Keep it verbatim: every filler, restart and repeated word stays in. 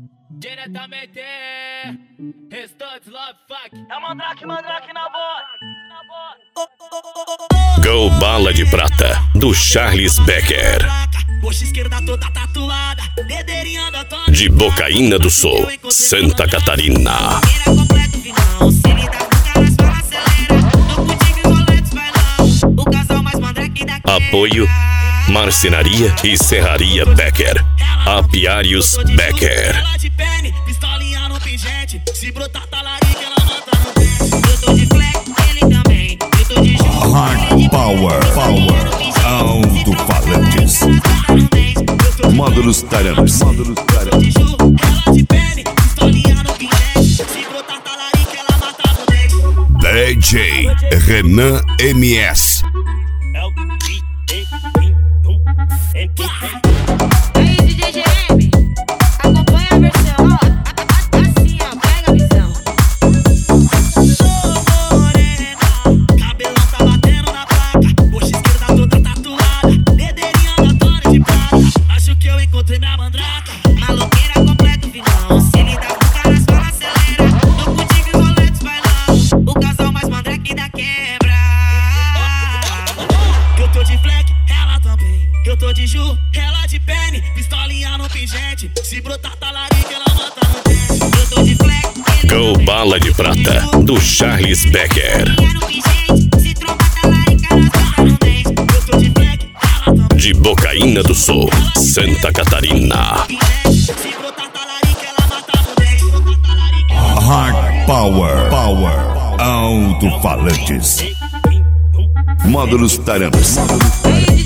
Diretamente, Restantes Love Fuck. É Mandrake, Mandrake na voz. Go Bala de Prata, do Charles Becker. Coxa esquerda toda tatuada, De Bocaína do Sul, Santa Catarina. Apoio Marcenaria e Serraria Becker. Apiários Becker. Pistolinha no pingente, se brotar talarica ela mata no dente. Eu tô de flex, ele também. Eu tô de jogo. Hard Power, Power, alto-falantes. Módulos Taramps. Módulos Taramps. De jogo, ela de pene, pistolinha no pingente. Se brotar talarica ela mata no dente. D J Renan M S. Aí, D J G M, acompanha a versão, ó, assim, ó, pega a visão. Morena, cabelão tá batendo na placa, coxa esquerda toda tatuada, dedeirinha da Tony de prata. Acho que eu encontrei minha mandraca. Maloqueira completa o vilão, se ele dá boca nas falas acelera. Tô contigo e roletes bailando, o casal mais mandrake da quebra. Eu tô de fleck, ela também. Eu tô de ju, ela de pene, pistolinha no pingente. Se brotar talarica, ela mata no dente. Eu tô de flex, ele Go também. Bala de Prata, do Charles Becker. No pingente, se tromba talarica nas falas no dente. Eu tô de fleck, ela também. De Bocaína do Sul, Santa Catarina. Se brotar talarica, ela mata no dente. Hard Power, Power, alto-falantes. Módulos Taramps. Aí,